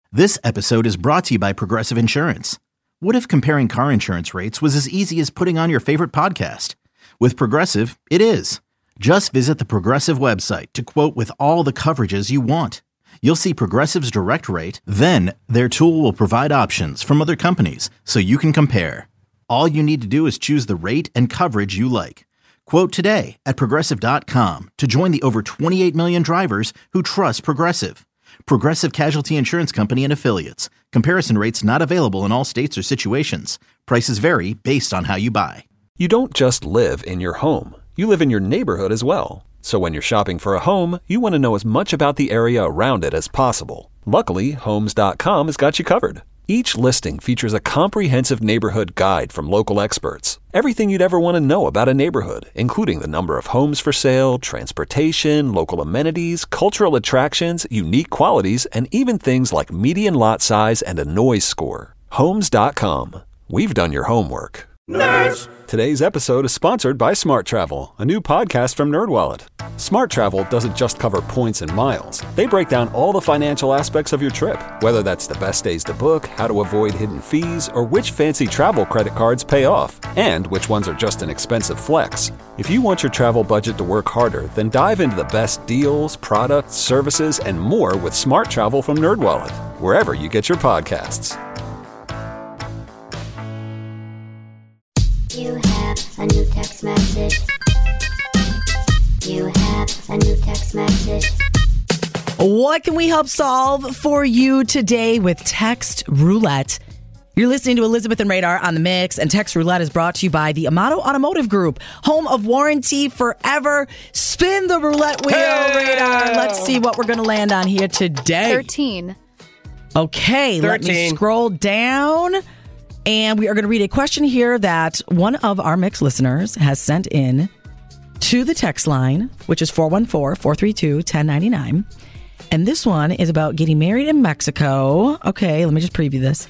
This episode is brought to you by Progressive Insurance. What if comparing car insurance rates was as easy as putting on your favorite podcast? With Progressive, it is. Just visit the Progressive website to quote with all the coverages you want. You'll see Progressive's direct rate, then their tool will provide options from other companies so you can compare. All you need to do is choose the rate and coverage you like. Quote today at Progressive.com to join the over 28 million drivers who trust Progressive. Progressive Casualty Insurance Company and Affiliates. Comparison rates not available in all states or situations. Prices vary based on how you buy. You don't just live in your home. You live in your neighborhood as well. So when you're shopping for a home, you want to know as much about the area around it as possible. Luckily, Homes.com has got you covered. Each listing features a comprehensive neighborhood guide from local experts. Everything you'd ever want to know about a neighborhood, including the number of homes for sale, transportation, local amenities, cultural attractions, unique qualities, and even things like median lot size and a noise score. Homes.com. We've done your homework. Nerds! Today's episode is sponsored by Smart Travel, a new podcast from NerdWallet. Smart Travel doesn't just cover points and miles. They break down all the financial aspects of your trip, whether that's the best days to book, how to avoid hidden fees, or which fancy travel credit cards pay off, and which ones are just an expensive flex. If you want your travel budget to work harder, then dive into the best deals, products, services, and more with Smart Travel from NerdWallet, wherever you get your podcasts. You have a new text message. You have a new text message. What can we help solve for you today with Text Roulette? You're listening to Elizabeth and Radar on the Mix, and Text Roulette is brought to you by the Amato Automotive Group, home of warranty forever. Spin the roulette wheel, Radar. Let's see what we're going to land on here today. 13. Okay, 13. Let me scroll down. And we are going to read a question here that one of our Mix listeners has sent in to the text line, which is 414-432-1099. And this one is about getting married in Mexico. Okay, let me just preview this.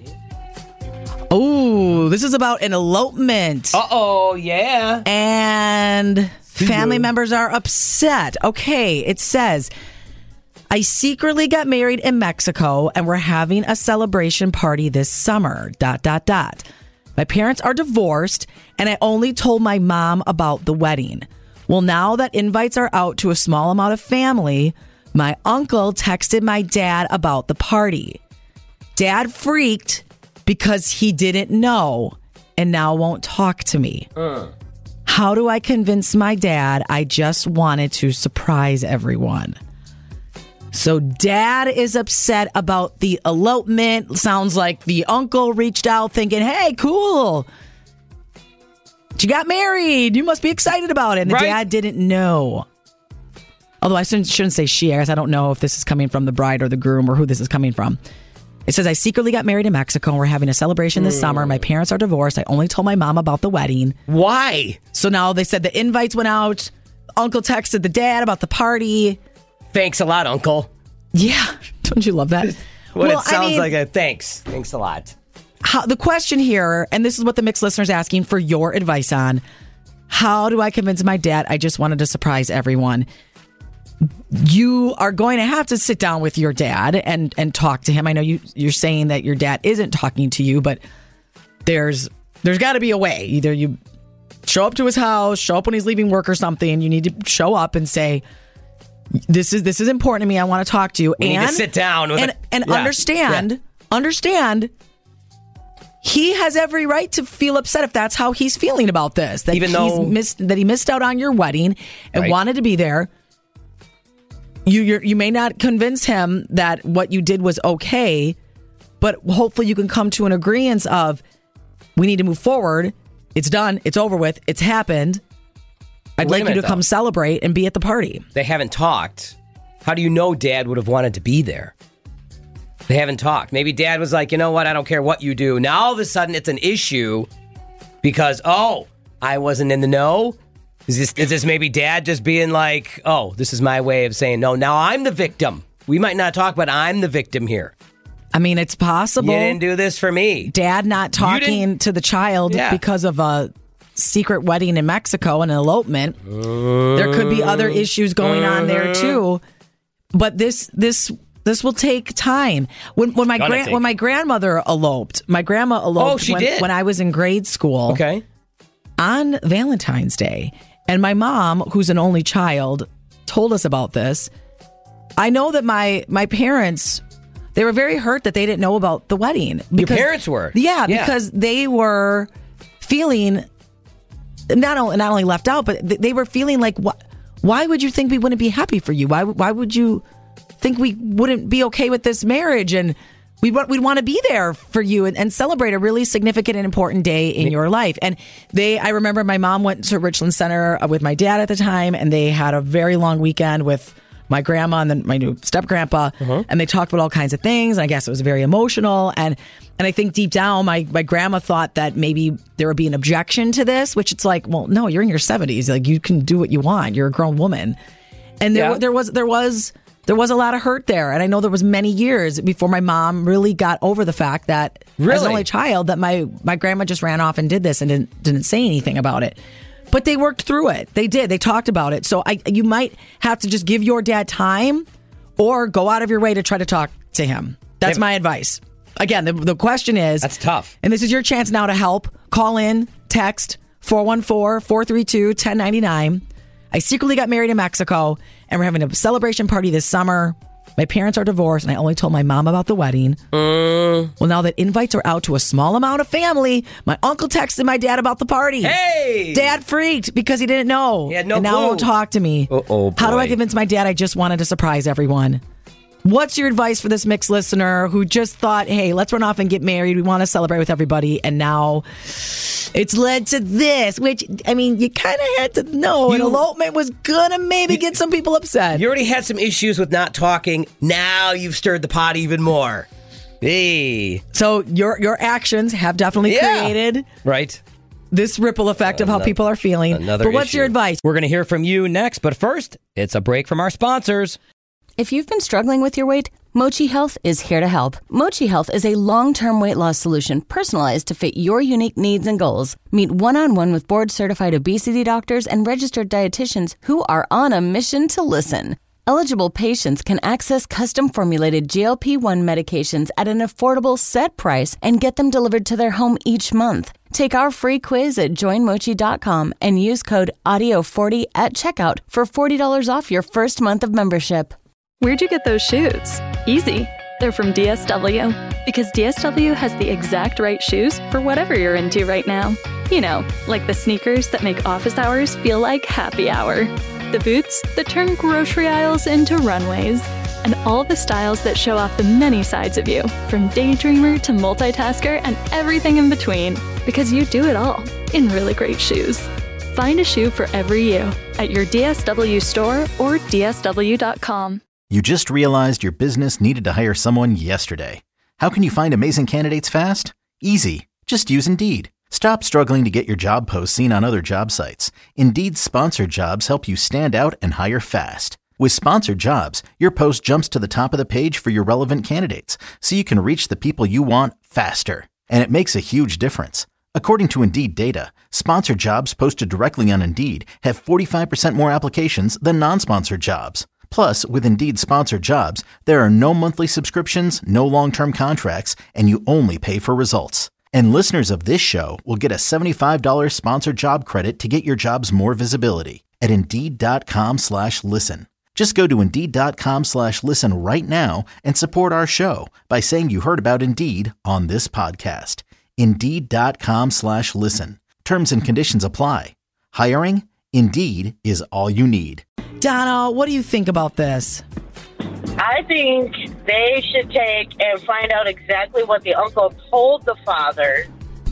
Oh, this is about an elopement. Uh-oh, yeah. And family members are upset. Okay, it says, I secretly got married in Mexico and we're having a celebration party this summer, ... My parents are divorced and I only told my mom about the wedding. Well, now that invites are out to a small amount of family, my uncle texted my dad about the party. Dad freaked because he didn't know and now won't talk to me. How do I convince my dad I just wanted to surprise everyone? So dad is upset about the elopement. Sounds like the uncle reached out thinking, hey, cool. You got married. You must be excited about it. And the dad didn't know. Although I shouldn't say she. I guess I don't know if this is coming from the bride or the groom or who this is coming from. It says, I secretly got married in Mexico and we're having a celebration this summer. My parents are divorced. I only told my mom about the wedding. Why? So now they said the invites went out. Uncle texted the dad about the party. Thanks a lot, Uncle. Yeah. Don't you love that? It sounds like a thanks. Thanks a lot. The question here, and this is what the Mixed listener is asking for your advice on, how do I convince my dad I just wanted to surprise everyone? You are going to have to sit down with your dad and talk to him. I know you're saying that your dad isn't talking to you, but there's got to be a way. Either you show up to his house, show up when he's leaving work or something. You need to show up and say, This is important to me. I want to talk to you. We need to sit down and understand. He has every right to feel upset if that's how he's feeling about this. That he missed out on your wedding and wanted to be there. You may not convince him that what you did was okay, but hopefully you can come to an agreement of we need to move forward. It's done. It's over with. It's happened. I'd like you to come celebrate and be at the party. They haven't talked. How do you know Dad would have wanted to be there? They haven't talked. Maybe Dad was like, you know what? I don't care what you do. Now all of a sudden it's an issue because, I wasn't in the know. Is this maybe Dad just being like, this is my way of saying, no, now I'm the victim. We might not talk, but I'm the victim here. I mean, it's possible. You didn't do this for me. Dad not talking to the child because of a secret wedding in Mexico and an elopement. There could be other issues going on there too. But this take time. When my grandmother eloped, Oh, she did? when I was in grade school. Okay. On Valentine's Day. And my mom, who's an only child, told us about this. I know that my parents, they were very hurt that they didn't know about the wedding. Your parents were? Yeah, because they were feeling not only left out, but they were feeling like, why would you think we wouldn't be happy for you? Why would you think we wouldn't be okay with this marriage? And we'd want to be there for you and celebrate a really significant and important day in your life. And I remember my mom went to Richland Center with my dad at the time, and they had a very long weekend with my grandma and then my new step-grandpa, and they talked about all kinds of things, and I guess it was very emotional. And I think deep down, my grandma thought that maybe there would be an objection to this, which it's like, well, no, you're in your 70s. Like, you can do what you want. You're a grown woman. And there was a lot of hurt there. And I know there was many years before my mom really got over the fact that as an only child, that my grandma just ran off and did this and didn't say anything about it. But they worked through it. They did. They talked about it. So you might have to just give your dad time or go out of your way to try to talk to him. That's my advice. Again, the question is... That's tough. And this is your chance now to help. Call in, text 414-432-1099. I secretly got married in Mexico, and we're having a celebration party this summer. My parents are divorced, and I only told my mom about the wedding. Well, now that invites are out to a small amount of family, my uncle texted my dad about the party. Hey! Dad freaked because he didn't know. He had no and now clue. won't talk to me. Uh-oh, How do I boy. convince my dad I just wanted to surprise everyone? What's your advice for this mixed listener who just thought, hey, let's run off and get married. We want to celebrate with everybody. And now it's led to this, which, I mean, you kind of had to know an elopement was going to maybe get some people upset. You already had some issues with not talking. Now you've stirred the pot even more. Hey. So your actions have definitely created Right. this ripple effect of how people are feeling. But what's your advice? We're going to hear from you next. But first, it's a break from our sponsors. If you've been struggling with your weight, Mochi Health is here to help. Mochi Health is a long-term weight loss solution personalized to fit your unique needs and goals. Meet one-on-one with board-certified obesity doctors and registered dietitians who are on a mission to listen. Eligible patients can access custom-formulated GLP-1 medications at an affordable set price and get them delivered to their home each month. Take our free quiz at joinmochi.com and use code AUDIO40 at checkout for $40 off your first month of membership. Where'd you get those shoes? Easy. They're from DSW. Because DSW has the exact right shoes for whatever you're into right now. You know, like the sneakers that make office hours feel like happy hour. The boots that turn grocery aisles into runways. And all the styles that show off the many sides of you, from daydreamer to multitasker and everything in between. Because you do it all in really great shoes. Find a shoe for every you at your DSW store or DSW.com. You just realized your business needed to hire someone yesterday. How can you find amazing candidates fast? Easy. Just use Indeed. Stop struggling to get your job posts seen on other job sites. Indeed's sponsored jobs help you stand out and hire fast. With sponsored jobs, your post jumps to the top of the page for your relevant candidates, so you can reach the people you want faster. And it makes a huge difference. According to Indeed data, sponsored jobs posted directly on Indeed have 45% more applications than non-sponsored jobs. Plus, with Indeed sponsored jobs, there are no monthly subscriptions, no long-term contracts, and you only pay for results. And listeners of this show will get a $75 sponsored job credit to get your jobs more visibility at Indeed.com/listen. Just go to Indeed.com/listen right now and support our show by saying you heard about Indeed on this podcast. Indeed.com/listen. Terms and conditions apply. Hiring? Indeed is all you need. Donna, what do you think about this? I think they should take and find out exactly what the uncle told the father,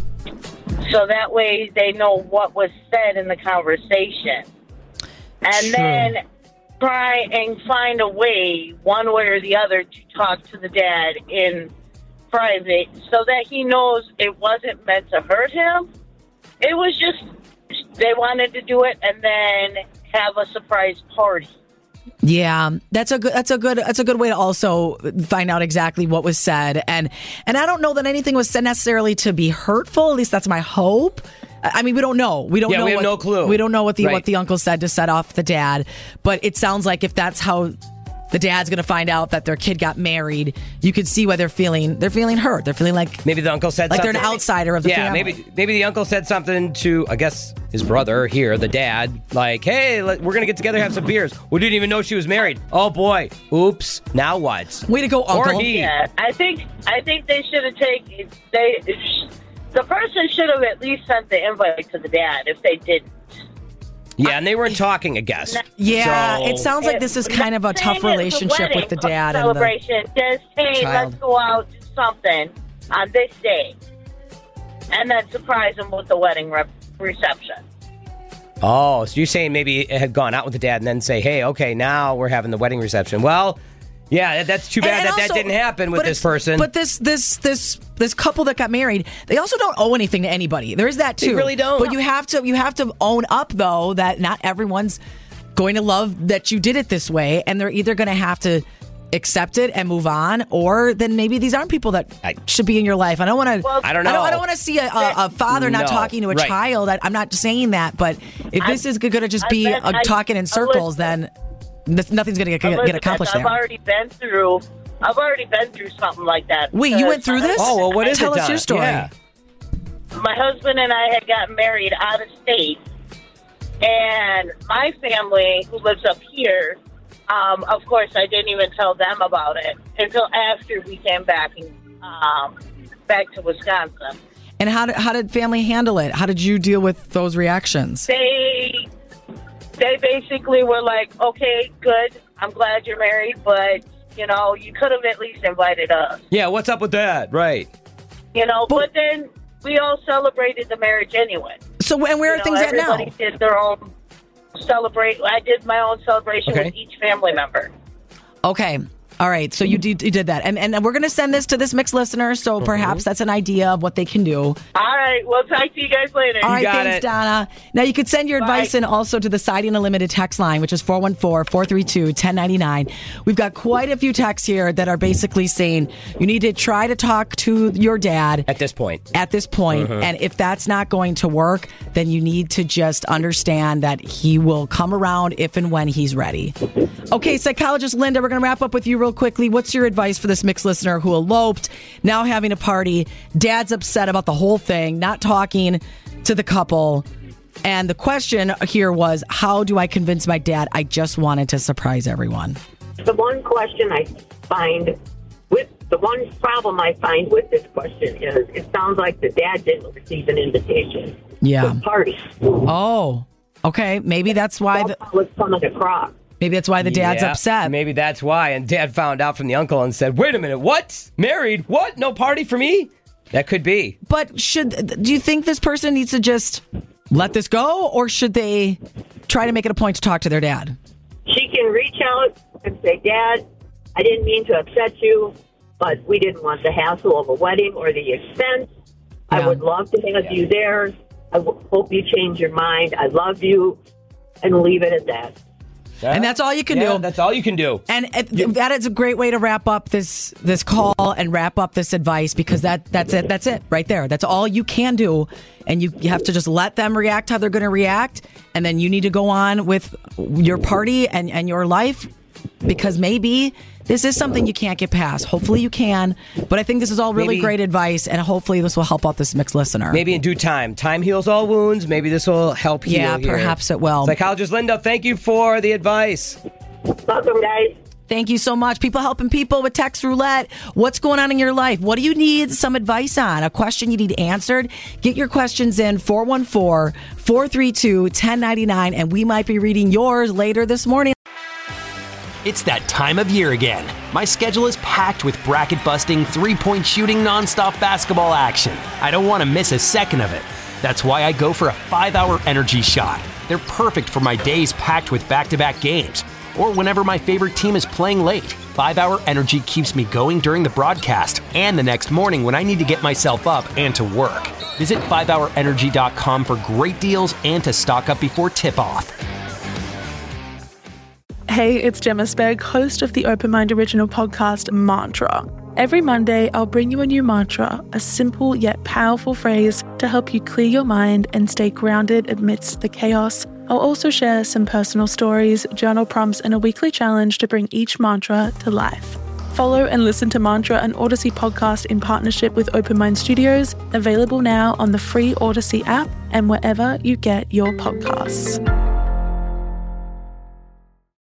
so that way they know what was said in the conversation. And then try and find a way, one way or the other, to talk to the dad in private so that he knows it wasn't meant to hurt him. It was just they wanted to do it and then have a surprise party. Yeah, that's a good way to also find out exactly what was said. And I don't know that anything was said necessarily to be hurtful. At least that's my hope. I mean, we don't know. We have no clue. We don't know what the uncle said to set off the dad. But it sounds like if that's how the dad's going to find out that their kid got married, you could see why they're feeling hurt. They're feeling like maybe the uncle said like something. they're an outsider of the family. Maybe the uncle said something to, I guess, his brother here, the dad, like, hey, we're going to get together, have some beers. We didn't even know she was married. Oh, boy. Oops. Now what? Way to go, uncle. Or he. Yeah, I think they should have taken... The person should have at least sent the invite to the dad if they didn't. Yeah, and they weren't talking, I guess. Yeah, So- it sounds like this is kind of a tough relationship with the dad and the celebration. Just, hey, child. let's go out, do something on this day. And then surprise him with the wedding reception. Oh, so you're saying maybe it had gone out with the dad and then say, hey, okay, now we're having the wedding reception. Well, yeah, that's too bad that also- didn't happen with but this it's- person. But this couple that got married, they also don't owe anything to anybody. There is that too. They really don't. But you have to own up though that not everyone's going to love that you did it this way, and they're either going to have to accept it and move on, or then maybe these aren't people that should be in your life. I don't want to. Well, I don't know. I don't want to see a father not No, talking to a right. child. I'm not saying that, but if this is going to just be talking in circles, then nothing's going to get accomplished there. I've already been through something like that. Wait, you went through this? Oh, well, what is Tell it, us your Donna? story. Yeah. My husband and I had gotten married out of state, and my family, who lives up here, of course, I didn't even tell them about it until after we came back to Wisconsin. And how did family handle it? How did you deal with those reactions? They basically were like, okay, good, I'm glad you're married, but, you could have at least invited us. Yeah, what's up with that? Right. But then we all celebrated the marriage anyway. So, and where are things at now? Everybody did their own I did my own celebration Okay. with each family member. Okay. All right. So you did that. And we're going to send this to this mixed listener, so perhaps that's an idea of what they can do. All right. We'll talk to you guys later. All right. got Thanks, it. Donna. Now, you could send your advice in also to the Siding Unlimited text line, which is 414-432-1099. We've got quite a few texts here that are basically saying you need to try to talk to your dad At this point. and if that's not going to work, then you need to just understand that he will come around if and when he's ready. Okay, psychologist Linda, we're going to wrap up with you real quickly. What's your advice for this mixed listener who eloped, now having a party, dad's upset about the whole thing, not talking to the couple, and the question here was, how do I convince my dad I just wanted to surprise everyone? The one question the one problem I find with this question is it sounds like the dad didn't receive an invitation to the party. Oh, okay. Maybe that's why That's what's coming across. maybe that's why the dad's Yeah, upset. Maybe that's why. And dad found out from the uncle and said, wait a minute, what? Married? What? No party for me? That could be. But do you think this person needs to just let this go, or should they try to make it a point to talk to their dad? She can reach out and say, Dad, I didn't mean to upset you, but we didn't want the hassle of a wedding or the expense. Yeah. I would love to have you there. I hope you change your mind. I love you, and leave it at that. And that's all you can do. That's all you can do. And that is a great way to wrap up this call and wrap up this advice, because that's it. That's it right there. That's all you can do. And you have to just let them react how they're going to react. And then you need to go on with your party and your life, because maybe this is something you can't get past. Hopefully you can. But I think this is all really great advice, and hopefully this will help out this mixed listener. Maybe in due time. Time heals all wounds. Maybe this will help heal. Yeah, here. perhaps it will. Psychologist Linda, thank you for the advice. Welcome, guys. Thank you so much. People helping people with text roulette. What's going on in your life? What do you need some advice on? A question you need answered? Get your questions in 414-432-1099, and we might be reading yours later this morning. It's that time of year again. My schedule is packed with bracket-busting, three-point shooting, nonstop basketball action. I don't want to miss a second of it. That's why I go for a 5-hour energy shot. They're perfect for my days packed with back-to-back games, or whenever my favorite team is playing late. 5-hour energy keeps me going during the broadcast and the next morning when I need to get myself up and to work. Visit 5hourenergy.com for great deals and to stock up before tip-off. Hey, it's Gemma Spegg, host of the Open Mind original podcast, Mantra. Every Monday, I'll bring you a new mantra, a simple yet powerful phrase to help you clear your mind and stay grounded amidst the chaos I'll also share some personal stories, journal prompts, and a weekly challenge to bring each mantra to life. Follow and listen to Mantra, an Odyssey podcast in partnership with Open Mind Studios, available now on the free Odyssey app and wherever you get your podcasts.